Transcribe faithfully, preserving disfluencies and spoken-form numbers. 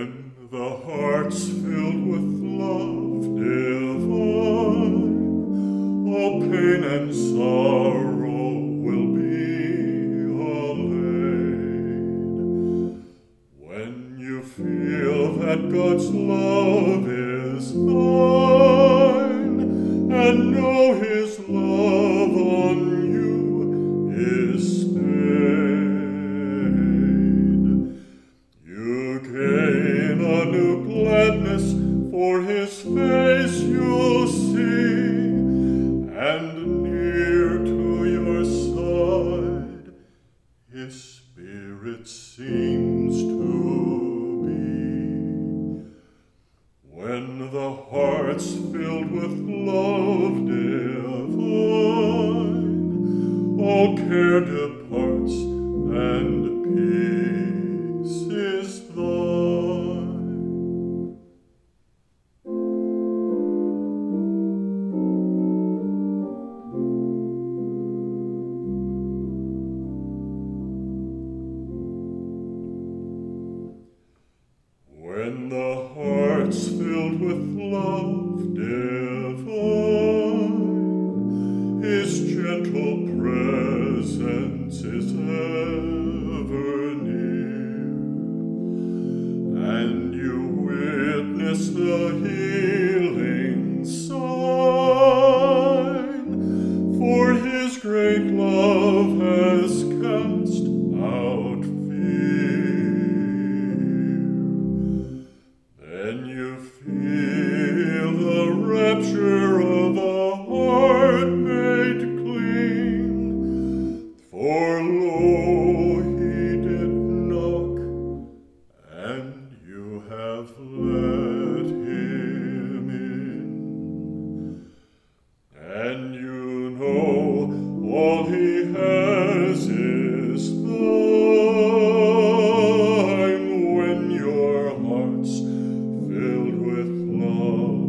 When the heart's filled with love divine, all pain and sorrow will be allayed. When you feel that God's love is thine, and know His love on you is stayed, you gain a new gladness, for His face you'll see, and near to your side His Spirit seems to be. When the heart's filled with love divine, all care departs and peace is thine. When the heart's filled with love divine, His gentle presence is ever near, and you witness the healing sign, for His great love has cast out fear. Then you feel the rapture of a heart made clean, for lo, He did knock, and you have let Him in. And you know all He has is thine when your heart's filled with love